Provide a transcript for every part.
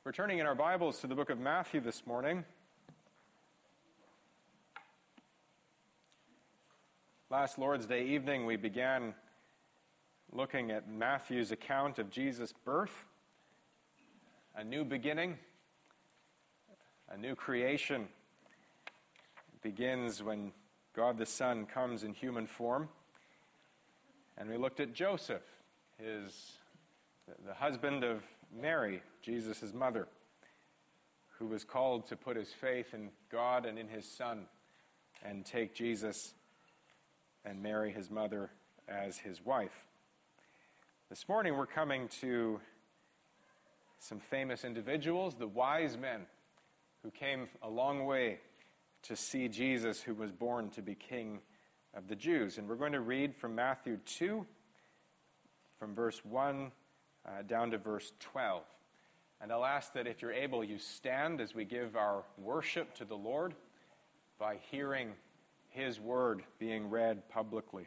We're turning in our Bibles to the book of Matthew this morning. Last Lord's Day evening, we began looking at Matthew's account of Jesus' birth, a new beginning, a new creation. It begins when God the Son comes in human form. And we looked at Joseph, the husband of Mary, Jesus' mother, who was called to put his faith in God and in his Son and take Jesus and Mary, his mother, as his wife. This morning we're coming to some famous individuals, the wise men who came a long way to see Jesus, who was born to be King of the Jews. And we're going to read from Matthew 2, from verse 1 down to verse 12. And I'll ask that if you're able, you stand as we give our worship to the Lord by hearing His word being read publicly.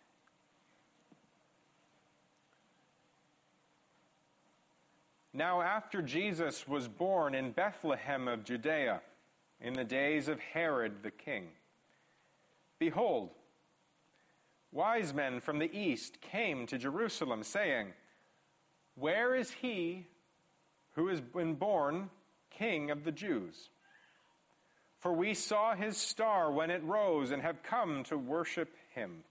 Now after Jesus was born in Bethlehem of Judea, in the days of Herod the king, behold, wise men from the east came to Jerusalem, saying, "Where is he who has been born King of the Jews? For we saw his star when it rose and have come to worship him."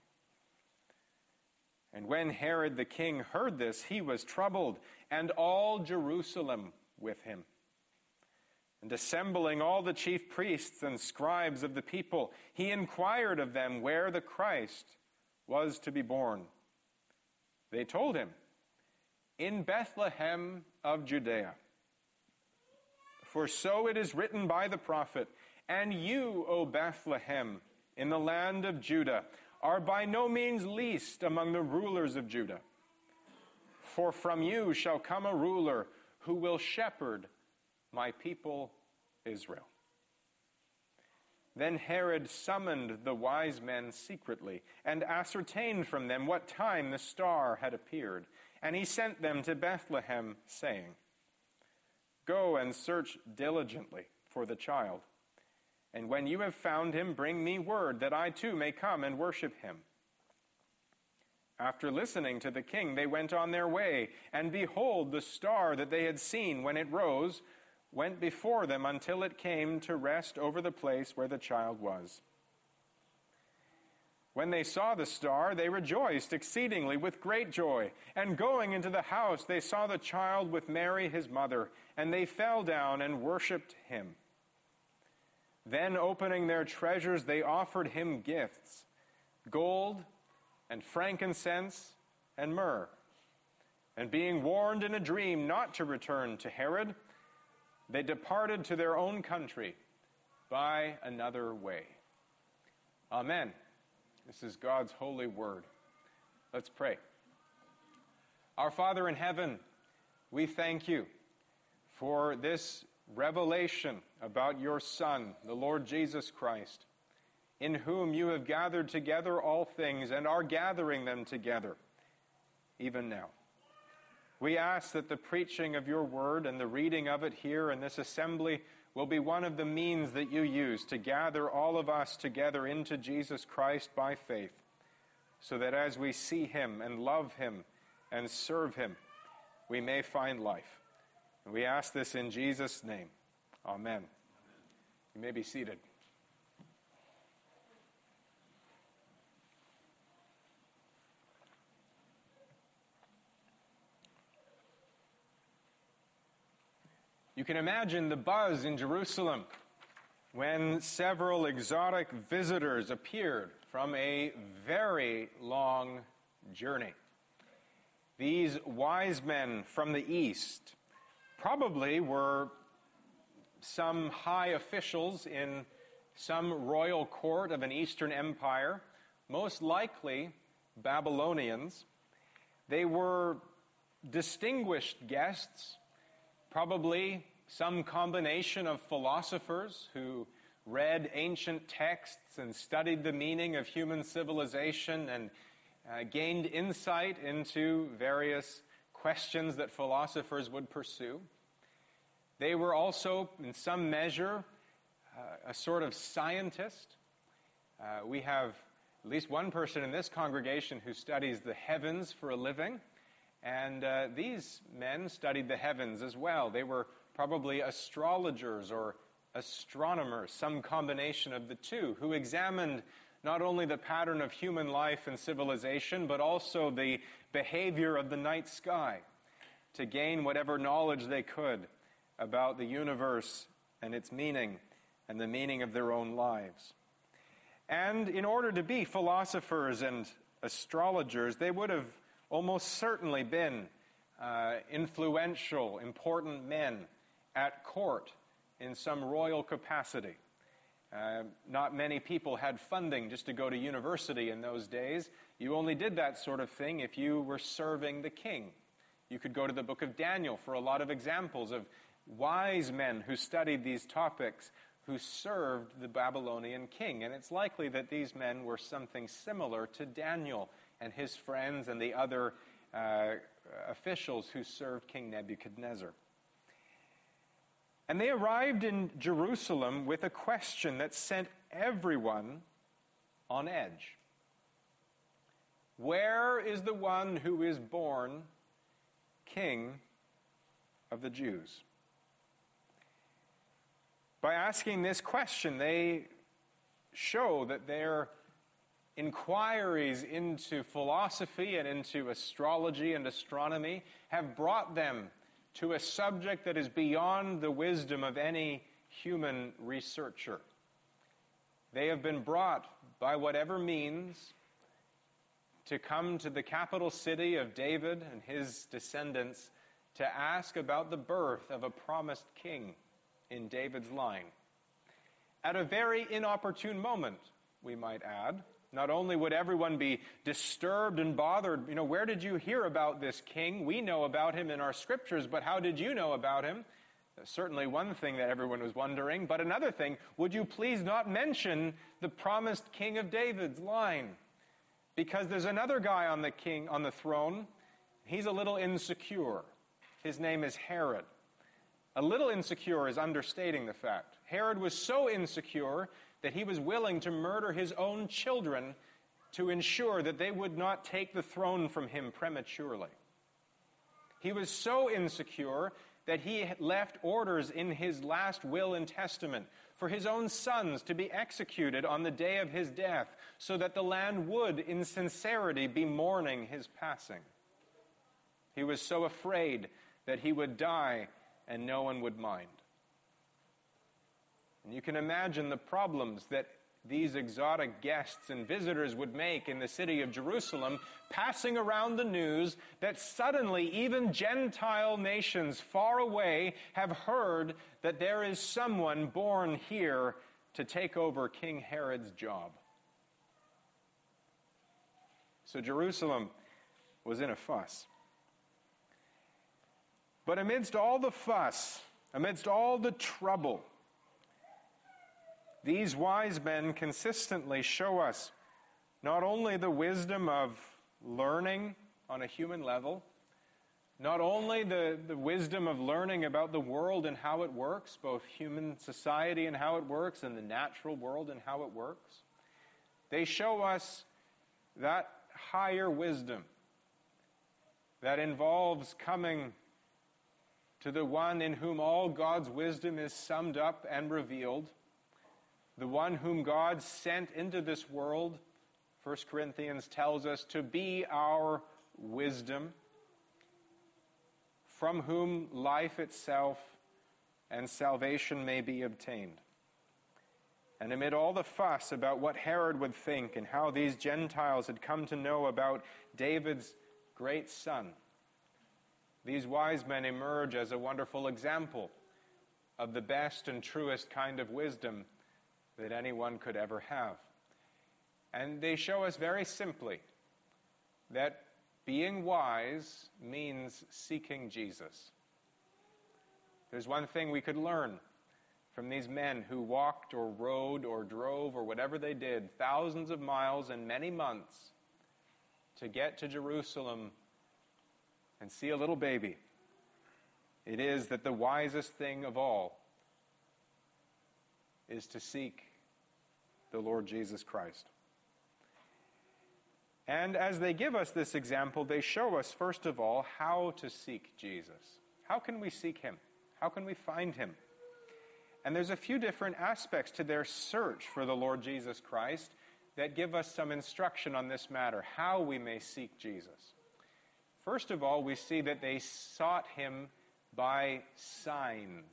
And when Herod the king heard this, he was troubled, and all Jerusalem with him. And assembling all the chief priests and scribes of the people, he inquired of them where the Christ was to be born. They told him, "In Bethlehem of Judea. For so it is written by the prophet, 'And you, O Bethlehem, in the land of Judah, are by no means least among the rulers of Judah. For from you shall come a ruler who will shepherd my people Israel.' Then Herod summoned the wise men secretly and ascertained from them what time the star had appeared. And he sent them to Bethlehem, saying, 'Go and search diligently for the child. And when you have found him, bring me word that I too may come and worship him.' After listening to the king, they went on their way. And behold, the star that they had seen when it rose went before them until it came to rest over the place where the child was. When they saw the star, they rejoiced exceedingly with great joy. And going into the house, they saw the child with Mary his mother, and they fell down and worshipped him. Then opening their treasures, they offered him gifts, gold and frankincense and myrrh. And being warned in a dream not to return to Herod, they departed to their own country by another way." Amen. This is God's holy word. Let's pray. Our Father in heaven, we thank you for this revelation about your Son, the Lord Jesus Christ, in whom you have gathered together all things and are gathering them together even now. We ask that the preaching of your word and the reading of it here in this assembly will be one of the means that you use to gather all of us together into Jesus Christ by faith, so that as we see him and love him and serve him, we may find life. And we ask this in Jesus' name. Amen. You may be seated. You can imagine the buzz in Jerusalem when several exotic visitors appeared from a very long journey. These wise men from the east probably were some high officials in some royal court of an Eastern empire, most likely Babylonians. They were distinguished guests, probably some combination of philosophers who read ancient texts and studied the meaning of human civilization and gained insight into various questions that philosophers would pursue. They were also, in some measure, a sort of scientist. We have at least one person in this congregation who studies the heavens for a living, and these men studied the heavens as well. They were probably astrologers or astronomers, some combination of the two, who examined not only the pattern of human life and civilization, but also the behavior of the night sky to gain whatever knowledge they could about the universe and its meaning and the meaning of their own lives. And in order to be philosophers and astrologers, they would have almost certainly been influential, important men at court in some royal capacity. Not many people had funding just to go to university in those days. You only did that sort of thing if you were serving the king. You could go to the book of Daniel for a lot of examples of wise men who studied these topics, who served the Babylonian king. And it's likely that these men were something similar to Daniel and his friends and the other officials who served King Nebuchadnezzar. And they arrived in Jerusalem with a question that sent everyone on edge. Where is the one who is born King of the Jews? By asking this question, they show that their inquiries into philosophy and into astrology and astronomy have brought them to a subject that is beyond the wisdom of any human researcher. They have been brought, by whatever means, to come to the capital city of David and his descendants to ask about the birth of a promised king in David's line. At a very inopportune moment, we might add. Not only would everyone be disturbed and bothered, where did you hear about this king? We know about him in our scriptures, but how did you know about him? Certainly one thing that everyone was wondering, but another thing, would you please not mention the promised king of David's line? Because there's another guy on the throne. He's a little insecure. His name is Herod. A little insecure is understating the fact. Herod was so insecure that he was willing to murder his own children to ensure that they would not take the throne from him prematurely. He was so insecure that he left orders in his last will and testament for his own sons to be executed on the day of his death, so that the land would, in sincerity, be mourning his passing. He was so afraid that he would die and no one would mind. And you can imagine the problems that these exotic guests and visitors would make in the city of Jerusalem, passing around the news that suddenly even Gentile nations far away have heard that there is someone born here to take over King Herod's job. So Jerusalem was in a fuss. But amidst all the fuss, amidst all the trouble, these wise men consistently show us not only the wisdom of learning on a human level, not only the wisdom of learning about the world and how it works, both human society and how it works, and the natural world and how it works. They show us that higher wisdom that involves coming to the one in whom all God's wisdom is summed up and revealed, the one whom God sent into this world, 1 Corinthians tells us, to be our wisdom, from whom life itself and salvation may be obtained. And amid all the fuss about what Herod would think and how these Gentiles had come to know about David's great son, these wise men emerge as a wonderful example of the best and truest kind of wisdom that anyone could ever have. And they show us very simply that being wise means seeking Jesus. There's one thing we could learn from these men who walked or rode or drove or whatever they did, thousands of miles and many months to get to Jerusalem and see a little baby It is that the wisest thing of all is to seek the Lord Jesus Christ. And as they give us this example, they show us, first of all, how to seek Jesus. How can we seek him? How can we find him? And there's a few different aspects to their search for the Lord Jesus Christ that give us some instruction on this matter, how we may seek Jesus. First of all, we see that they sought him by signs.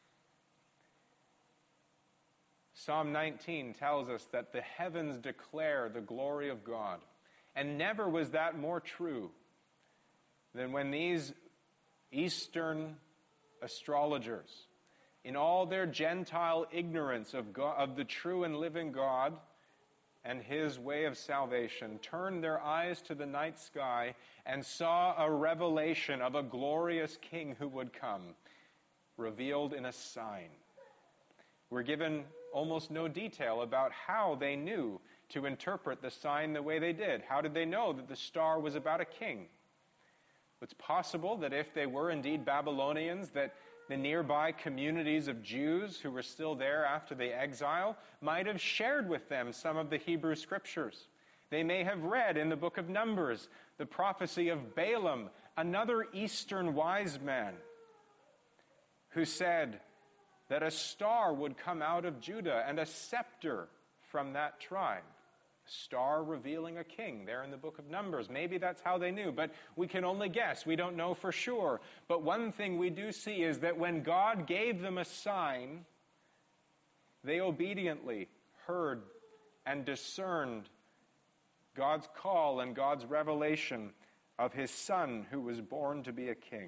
Psalm 19 tells us that the heavens declare the glory of God. And never was that more true than when these Eastern astrologers, in all their Gentile ignorance of God, of the true and living God and his way of salvation, turned their eyes to the night sky and saw a revelation of a glorious king who would come, revealed in a sign. We're given almost no detail about how they knew to interpret the sign the way they did. How did they know that the star was about a king? It's possible that if they were indeed Babylonians, that the nearby communities of Jews who were still there after the exile might have shared with them some of the Hebrew scriptures. They may have read in the book of Numbers the prophecy of Balaam, another Eastern wise man, who said that a star would come out of Judah and a scepter from that tribe. A star revealing a king there in the book of Numbers. Maybe that's how they knew, but we can only guess. We don't know for sure. But one thing we do see is that when God gave them a sign, they obediently heard and discerned God's call and God's revelation of his Son who was born to be a king.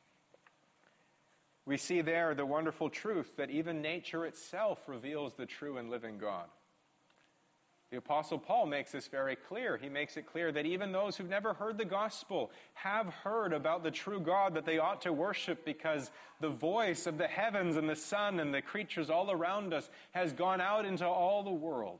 We see there the wonderful truth that even nature itself reveals the true and living God. The Apostle Paul makes this very clear. He makes it clear that even those who've never heard the gospel have heard about the true God that they ought to worship, because the voice of the heavens and the sun and the creatures all around us has gone out into all the world.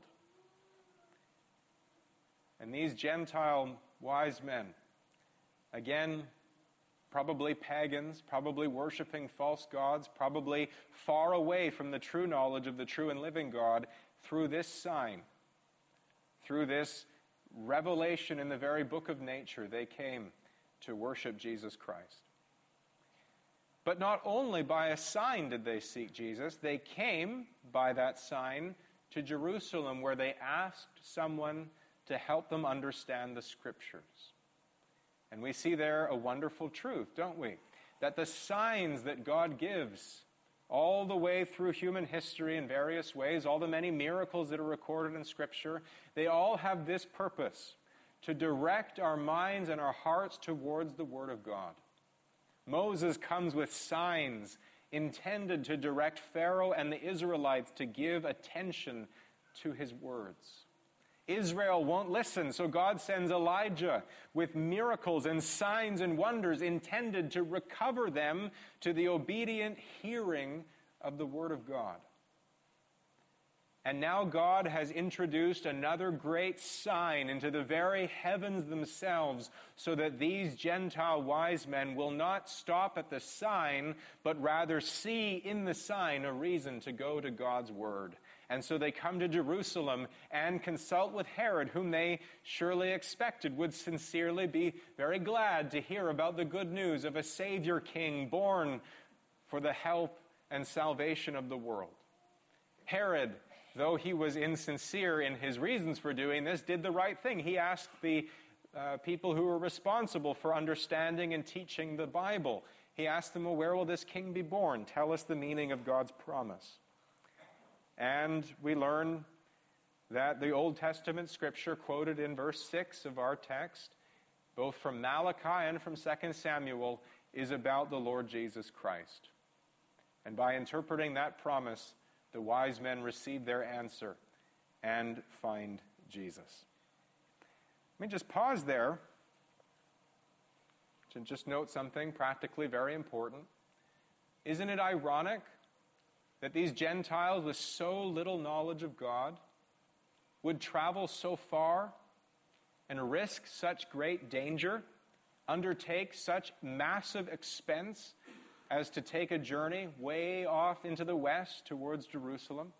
And these Gentile wise men, again, probably pagans, probably worshiping false gods, probably far away from the true knowledge of the true and living God, through this sign, through this revelation in the very book of nature, they came to worship Jesus Christ. But not only by a sign did they seek Jesus, they came by that sign to Jerusalem, where they asked someone to help them understand the Scriptures. And we see there a wonderful truth, don't we? That the signs that God gives all the way through human history in various ways, all the many miracles that are recorded in Scripture, they all have this purpose: to direct our minds and our hearts towards the Word of God. Moses comes with signs intended to direct Pharaoh and the Israelites to give attention to his words. Israel won't listen, so God sends Elijah with miracles and signs and wonders intended to recover them to the obedient hearing of the Word of God. And now God has introduced another great sign into the very heavens themselves, so that these Gentile wise men will not stop at the sign, but rather see in the sign a reason to go to God's Word. And so they come to Jerusalem and consult with Herod, whom they surely expected would sincerely be very glad to hear about the good news of a Savior King born for the help and salvation of the world. Herod, though he was insincere in his reasons for doing this, did the right thing. He asked the people who were responsible for understanding and teaching the Bible. He asked them, well, where will this king be born? Tell us the meaning of God's promise. And we learn that the Old Testament scripture quoted in verse 6 of our text, both from Malachi and from 2 Samuel, is about the Lord Jesus Christ. And by interpreting that promise, the wise men receive their answer and find Jesus. Let me just pause there to just note something practically very important. Isn't it ironic that these Gentiles with so little knowledge of God would travel so far and risk such great danger, undertake such massive expense as to take a journey way off into the west towards Jerusalem,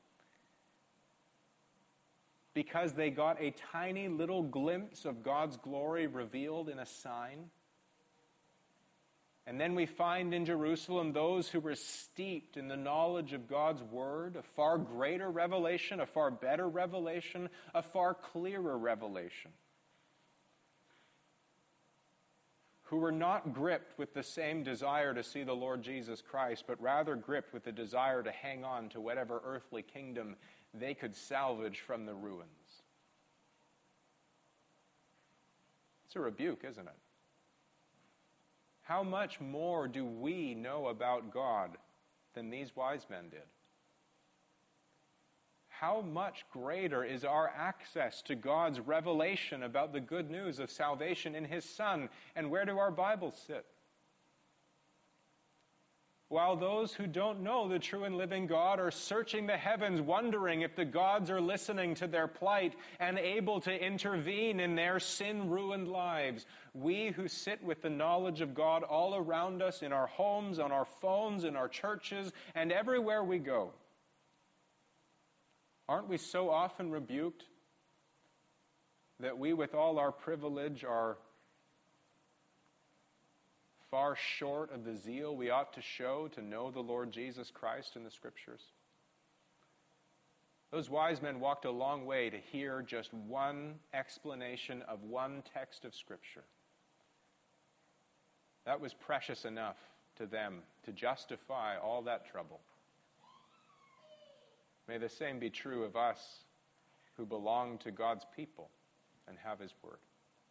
because they got a tiny little glimpse of God's glory revealed in a sign. And then we find in Jerusalem those who were steeped in the knowledge of God's word, a far greater revelation, a far better revelation, a far clearer revelation, who were not gripped with the same desire to see the Lord Jesus Christ, but rather gripped with the desire to hang on to whatever earthly kingdom they could salvage from the ruins. It's a rebuke, isn't it? How much more do we know about God than these wise men did? How much greater is our access to God's revelation about the good news of salvation in His Son? And where do our Bibles sit? While those who don't know the true and living God are searching the heavens, wondering if the gods are listening to their plight and able to intervene in their sin-ruined lives, we who sit with the knowledge of God all around us, in our homes, on our phones, in our churches, and everywhere we go, aren't we so often rebuked that we, with all our privilege, are far short of the zeal we ought to show to know the Lord Jesus Christ in the Scriptures? Those wise men walked a long way to hear just one explanation of one text of Scripture. That was precious enough to them to justify all that trouble. May the same be true of us who belong to God's people and have His Word.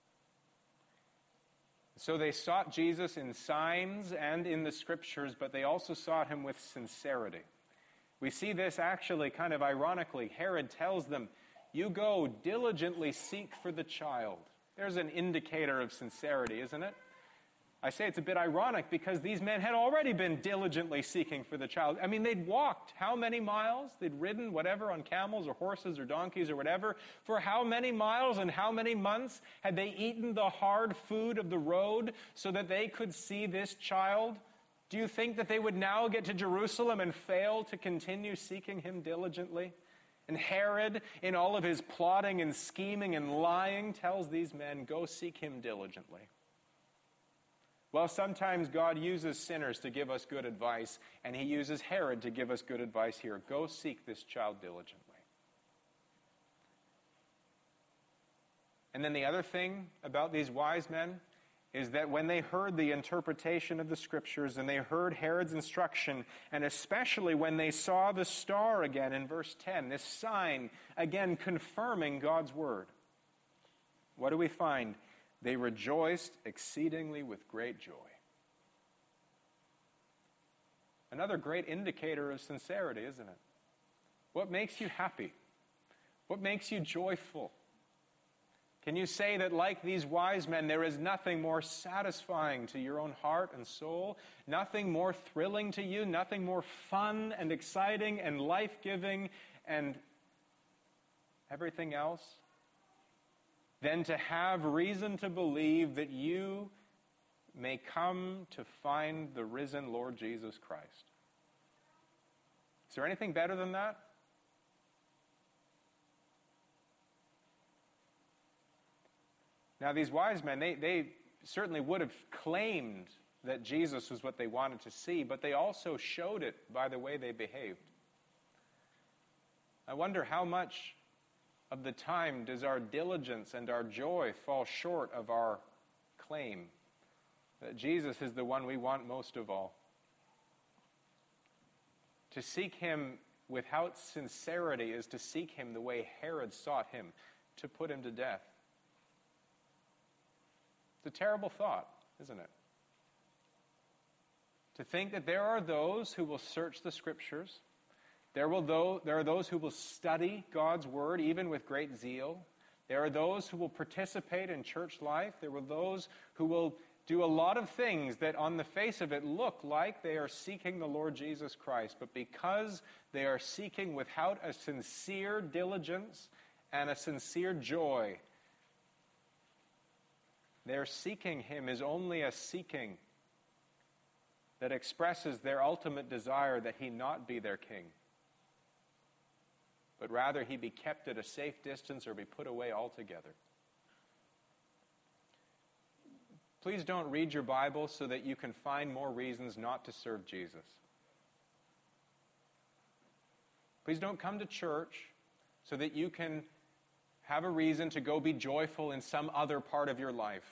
So they sought Jesus in signs and in the Scriptures, but they also sought Him with sincerity. We see this actually kind of ironically. Herod tells them, you go diligently seek for the child. There's an indicator of sincerity, isn't it? I say it's a bit ironic because these men had already been diligently seeking for the child. I mean, they'd walked how many miles? They'd ridden whatever on camels or horses or donkeys or whatever. For how many miles and how many months had they eaten the hard food of the road so that they could see this child? Do you think that they would now get to Jerusalem and fail to continue seeking Him diligently? And Herod, in all of his plotting and scheming and lying, tells these men, go seek Him diligently. Well, sometimes God uses sinners to give us good advice, and He uses Herod to give us good advice here. Go seek this child diligently. And then the other thing about these wise men is that when they heard the interpretation of the Scriptures and they heard Herod's instruction, and especially when they saw the star again in verse 10, this sign again confirming God's word, what do we find? They rejoiced exceedingly with great joy. Another great indicator of sincerity, isn't it? What makes you happy? What makes you joyful? Can you say that, like these wise men, there is nothing more satisfying to your own heart and soul, nothing more thrilling to you, nothing more fun and exciting and life-giving and everything else, than to have reason to believe that you may come to find the risen Lord Jesus Christ? Is there anything better than that? Now, these wise men, they certainly would have claimed that Jesus was what they wanted to see, but they also showed it by the way they behaved. I wonder how much of the time does our diligence and our joy fall short of our claim that Jesus is the one we want most of all? To seek Him without sincerity is to seek Him the way Herod sought Him, to put Him to death. It's a terrible thought, isn't it? To think that there are those who will search the Scriptures. There are those who will study God's Word, even with great zeal. There are those who will participate in church life. There are those who will do a lot of things that on the face of it look like they are seeking the Lord Jesus Christ. But because they are seeking without a sincere diligence and a sincere joy, their seeking Him is only a seeking that expresses their ultimate desire that he not be their king, but rather he be kept at a safe distance or be put away altogether. Please don't read your Bible so that you can find more reasons not to serve Jesus. Please don't come to church so that you can have a reason to go be joyful in some other part of your life.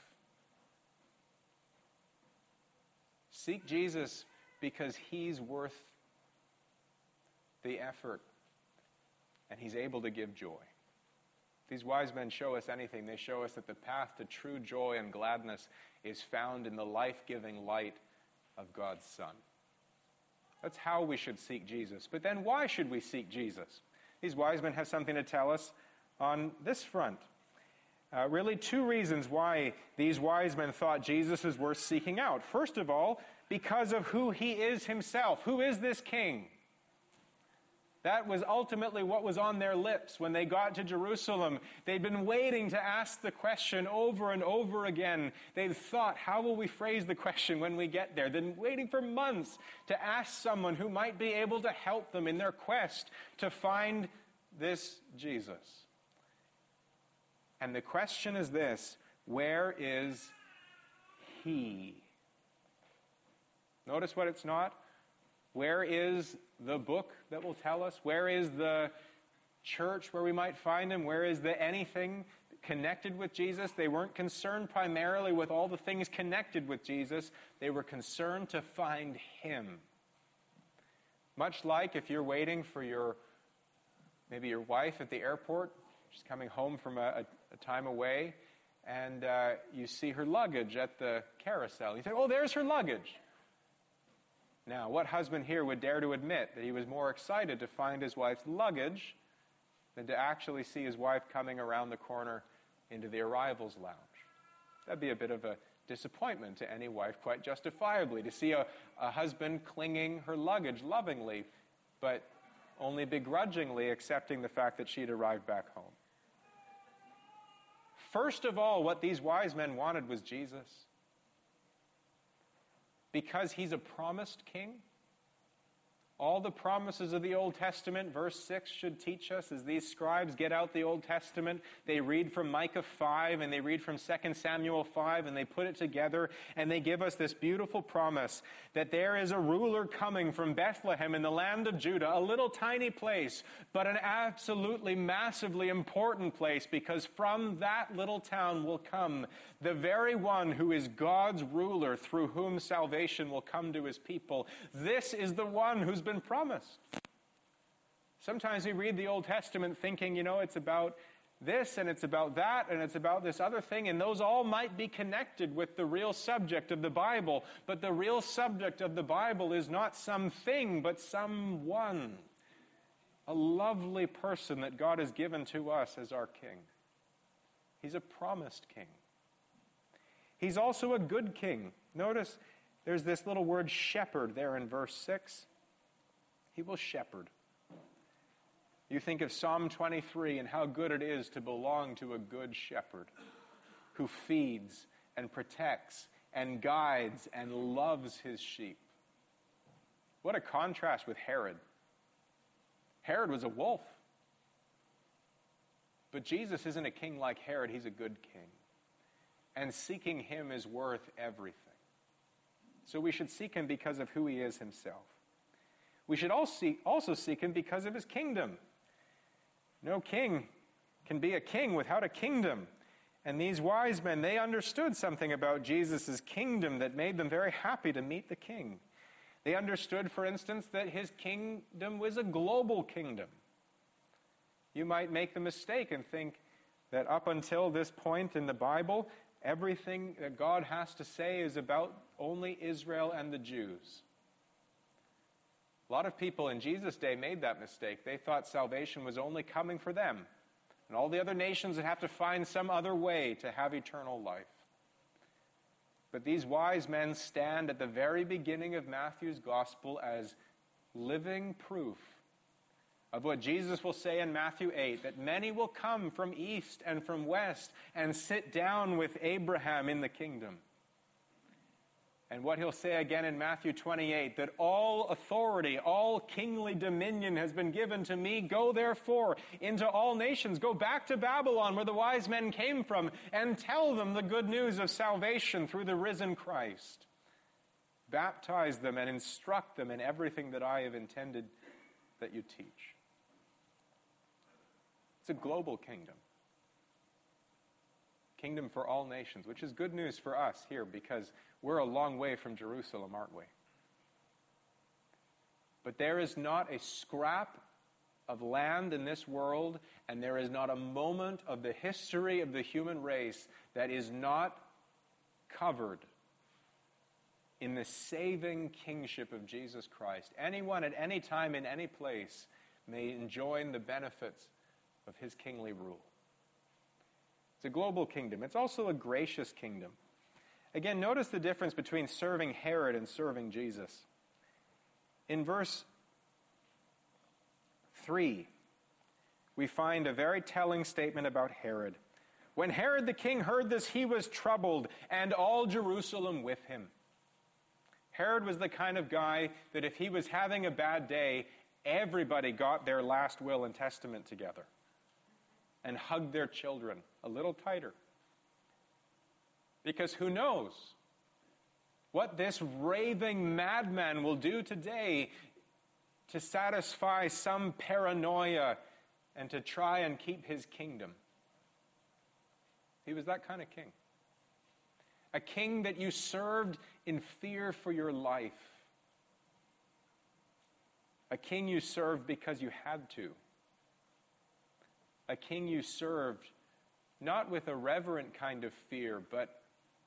Seek Jesus because he's worth the effort and he's able to give joy. If these wise men show us anything, they show us that the path to true joy and gladness is found in the life-giving light of God's Son. That's how we should seek Jesus. But then why should we seek Jesus? These wise men have something to tell us on this front. Really two reasons why these wise men thought Jesus is worth seeking out. First of all, because of who he is himself. Who is this king? That was ultimately what was on their lips when they got to Jerusalem. They'd been waiting to ask the question over and over again. They'd thought, how will we phrase the question when we get there? They'd been waiting for months to ask someone who might be able to help them in their quest to find this Jesus. And the question is this: where is he? Notice what it's not. Where is the book that will tell us? Where is the church where we might find him? Where is the anything connected with Jesus? They weren't concerned primarily with all the things connected with Jesus. They were concerned to find him. Much like if you're waiting for maybe your wife at the airport, she's coming home from a time away, and you see her luggage at the carousel. You say, oh, there's her luggage. Now, what husband here would dare to admit that he was more excited to find his wife's luggage than to actually see his wife coming around the corner into the arrivals lounge? That'd be a bit of a disappointment to any wife, quite justifiably, to see a husband clinging her luggage lovingly, but only begrudgingly accepting the fact that she'd arrived back home. First of all, what these wise men wanted was Jesus. Because he's a promised king. All the promises of the Old Testament, verse 6 should teach us, as these scribes get out the Old Testament, they read from Micah 5 and they read from 2 Samuel 5 and they put it together and they give us this beautiful promise that there is a ruler coming from Bethlehem in the land of Judah, a little tiny place, but an absolutely massively important place, because from that little town will come the very one who is God's ruler, through whom salvation will come to his people. This is the one who's been promised. Sometimes we read the Old Testament thinking, it's about this and it's about that and it's about this other thing, and those all might be connected with the real subject of the Bible. But the real subject of the Bible is not something, but someone. A lovely person that God has given to us as our king. He's a promised king. He's also a good king. Notice there's this little word shepherd there in verse 6. He will shepherd. You think of Psalm 23 and how good it is to belong to a good shepherd who feeds and protects and guides and loves his sheep. What a contrast with Herod. Herod was a wolf. But Jesus isn't a king like Herod. He's a good king. And seeking him is worth everything. So we should seek him because of who he is himself. We should also seek him because of his kingdom. No king can be a king without a kingdom. And these wise men, they understood something about Jesus' kingdom that made them very happy to meet the king. They understood, for instance, that his kingdom was a global kingdom. You might make the mistake and think that up until this point in the Bible, everything that God has to say is about only Israel and the Jews. A lot of people in Jesus' day made that mistake. They thought salvation was only coming for them, and all the other nations would have to find some other way to have eternal life. But these wise men stand at the very beginning of Matthew's gospel as living proof of what Jesus will say in Matthew 8, that many will come from east and from west and sit down with Abraham in the kingdom. And what he'll say again in Matthew 28, that all authority, all kingly dominion has been given to me. Go therefore into all nations. Go back to Babylon where the wise men came from and tell them the good news of salvation through the risen Christ. Baptize them and instruct them in everything that I have intended that you teach. It's a global kingdom. Kingdom for all nations, which is good news for us here because we're a long way from Jerusalem, aren't we? But there is not a scrap of land in this world, and there is not a moment of the history of the human race that is not covered in the saving kingship of Jesus Christ. Anyone at any time in any place may enjoy the benefits of his kingly rule. It's a global kingdom. It's also a gracious kingdom. Again, notice the difference between serving Herod and serving Jesus. In verse 3, we find a very telling statement about Herod. When Herod the king heard this, he was troubled, and all Jerusalem with him. Herod was the kind of guy that if he was having a bad day, everybody got their last will and testament together and hugged their children a little tighter. Because who knows what this raving madman will do today to satisfy some paranoia and to try and keep his kingdom. He was that kind of king. A king that you served in fear for your life. A king you served because you had to. A king you served not with a reverent kind of fear, but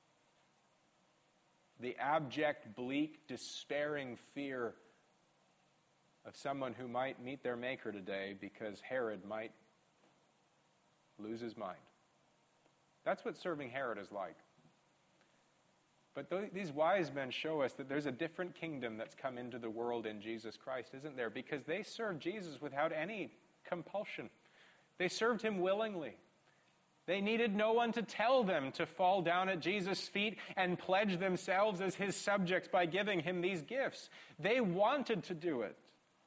the abject, bleak, despairing fear of someone who might meet their Maker today because Herod might lose his mind. That's what serving Herod is like. But these wise men show us that there's a different kingdom that's come into the world in Jesus Christ, isn't there? Because they served Jesus without any compulsion. They served him willingly. They needed no one to tell them to fall down at Jesus' feet and pledge themselves as his subjects by giving him these gifts. They wanted to do it.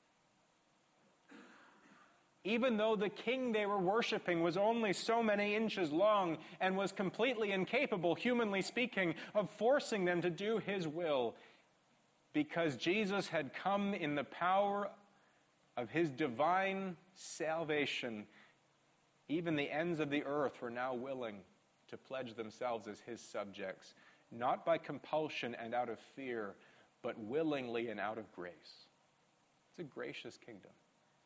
Even though the king they were worshiping was only so many inches long and was completely incapable, humanly speaking, of forcing them to do his will, because Jesus had come in the power of his divine salvation, even the ends of the earth were now willing to pledge themselves as his subjects, not by compulsion and out of fear, but willingly and out of grace. It's a gracious kingdom.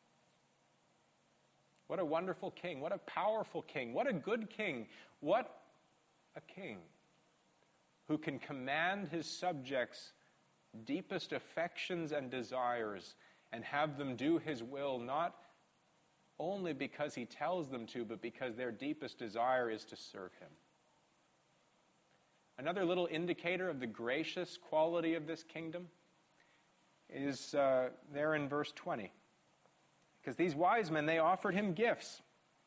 What a wonderful king. What a powerful king. What a good king. What a king who can command his subjects' deepest affections and desires and have them do his will, not only because he tells them to, but because their deepest desire is to serve him. Another little indicator of the gracious quality of this kingdom is there in verse 20. Because these wise men, they offered him gifts.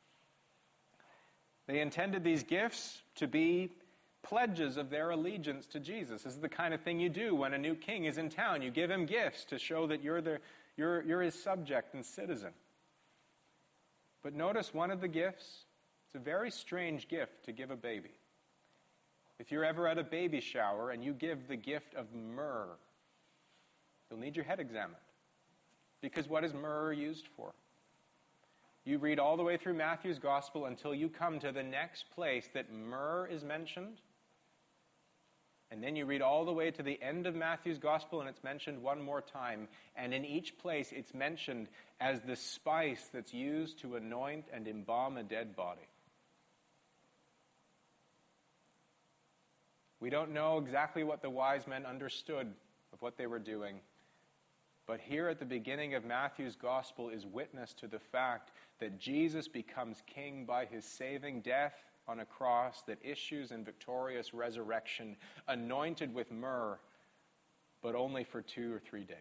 They intended these gifts to be pledges of their allegiance to Jesus. This is the kind of thing you do when a new king is in town. You give him gifts to show that you're his subject and citizen. But notice one of the gifts, it's a very strange gift to give a baby. If you're ever at a baby shower and you give the gift of myrrh, you'll need your head examined. Because what is myrrh used for? You read all the way through Matthew's gospel until you come to the next place that myrrh is mentioned. And then you read all the way to the end of Matthew's gospel and it's mentioned one more time. And in each place it's mentioned as the spice that's used to anoint and embalm a dead body. We don't know exactly what the wise men understood of what they were doing. But here at the beginning of Matthew's gospel is witness to the fact that Jesus becomes king by his saving death on a cross that issues in victorious resurrection, anointed with myrrh, but only for 2 or 3 days.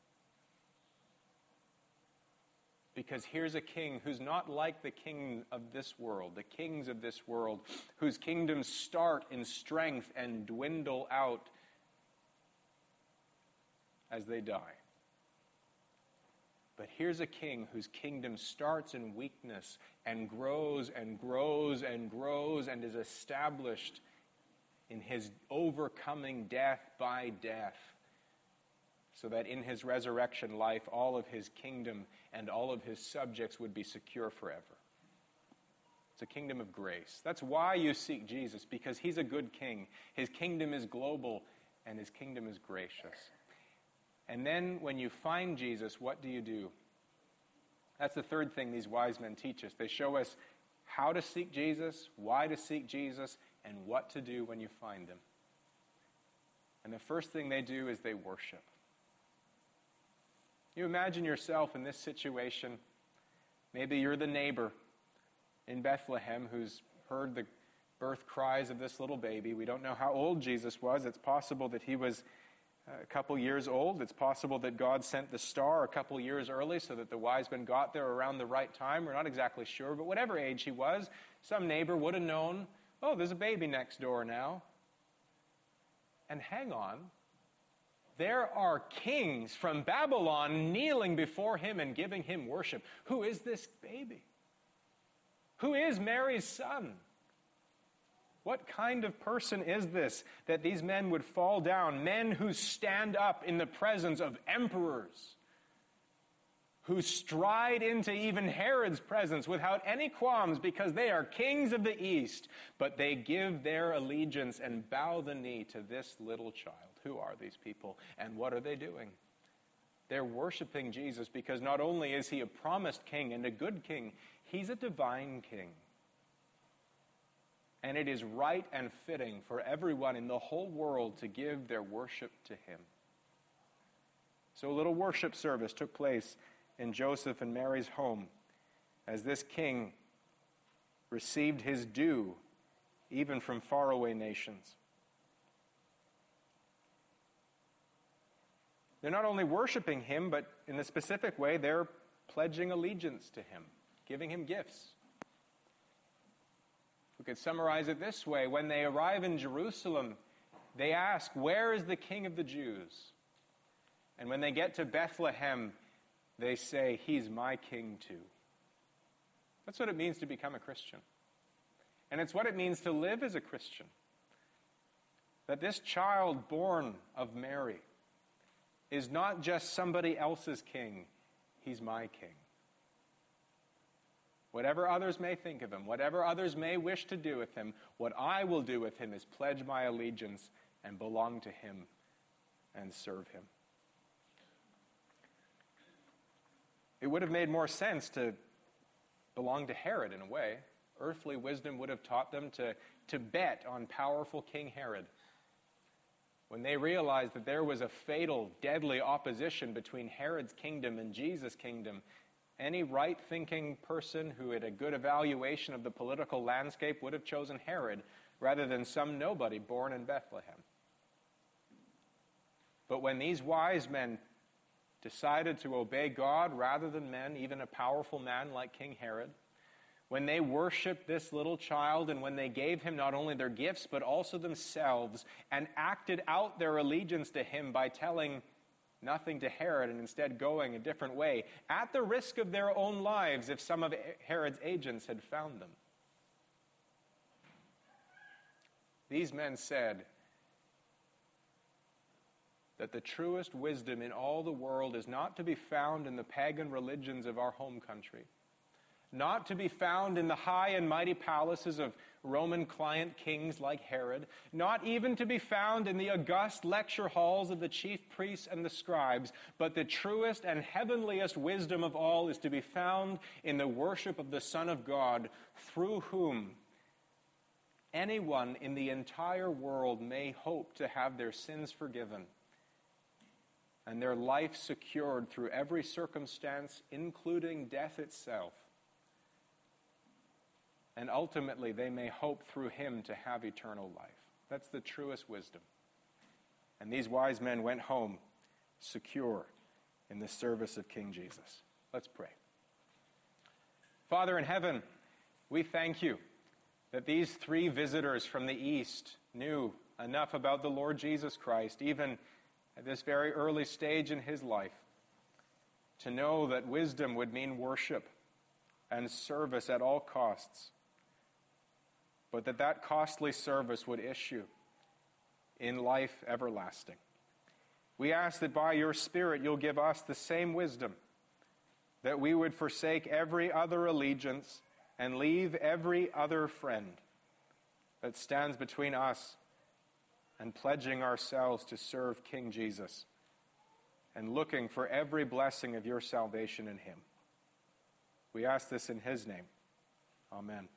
Because here's a king who's not like the king of this world, the kings of this world, whose kingdoms start in strength and dwindle out as they die. But here's a king whose kingdom starts in weakness and grows and grows and grows and is established in his overcoming death by death, so that in his resurrection life, all of his kingdom and all of his subjects would be secure forever. It's a kingdom of grace. That's why you seek Jesus, because he's a good king. His kingdom is global, and his kingdom is gracious. And then when you find Jesus, what do? That's the third thing these wise men teach us. They show us how to seek Jesus, why to seek Jesus, and what to do when you find him. And the first thing they do is they worship. You imagine yourself in this situation. Maybe you're the neighbor in Bethlehem who's heard the birth cries of this little baby. We don't know how old Jesus was. It's possible that he was a couple years old. It's possible that God sent the star a couple years early so that the wise men got there around the right time. We're not exactly sure, but whatever age he was, some neighbor would have known, oh, there's a baby next door now. And hang on, there are kings from Babylon kneeling before him and giving him worship. Who is this baby? Who is Mary's son? What kind of person is this that these men would fall down? Men who stand up in the presence of emperors, who stride into even Herod's presence without any qualms because they are kings of the East, but they give their allegiance and bow the knee to this little child. Who are these people, and what are they doing? They're worshiping Jesus because not only is he a promised king and a good king, he's a divine king. And it is right and fitting for everyone in the whole world to give their worship to him. So a little worship service took place in Joseph and Mary's home as this king received his due even from faraway nations. They're not only worshiping him, but in a specific way, they're pledging allegiance to him, giving him gifts. We could summarize it this way. When they arrive in Jerusalem, they ask, where is the King of the Jews? And when they get to Bethlehem, they say, he's my king too. That's what it means to become a Christian. And it's what it means to live as a Christian. That this child born of Mary is not just somebody else's king, he's my king. Whatever others may think of him, whatever others may wish to do with him, what I will do with him is pledge my allegiance and belong to him and serve him. It would have made more sense to belong to Herod in a way. Earthly wisdom would have taught them to bet on powerful King Herod. When they realized that there was a fatal, deadly opposition between Herod's kingdom and Jesus' kingdom, any right-thinking person who had a good evaluation of the political landscape would have chosen Herod rather than some nobody born in Bethlehem. But when these wise men decided to obey God rather than men, even a powerful man like King Herod, when they worshiped this little child and when they gave him not only their gifts but also themselves and acted out their allegiance to him by telling nothing to Herod and instead going a different way, at the risk of their own lives if some of Herod's agents had found them. These men said that the truest wisdom in all the world is not to be found in the pagan religions of our home country, not to be found in the high and mighty palaces of Roman client kings like Herod, not even to be found in the august lecture halls of the chief priests and the scribes, but the truest and heavenliest wisdom of all is to be found in the worship of the Son of God, through whom anyone in the entire world may hope to have their sins forgiven and their life secured through every circumstance, including death itself. And ultimately, they may hope through him to have eternal life. That's the truest wisdom. And these wise men went home secure in the service of King Jesus. Let's pray. Father in heaven, we thank you that these three visitors from the east knew enough about the Lord Jesus Christ, even at this very early stage in his life, to know that wisdom would mean worship and service at all costs, but that costly service would issue in life everlasting. We ask that by your Spirit you'll give us the same wisdom, that we would forsake every other allegiance and leave every other friend that stands between us and pledging ourselves to serve King Jesus and looking for every blessing of your salvation in him. We ask this in his name. Amen.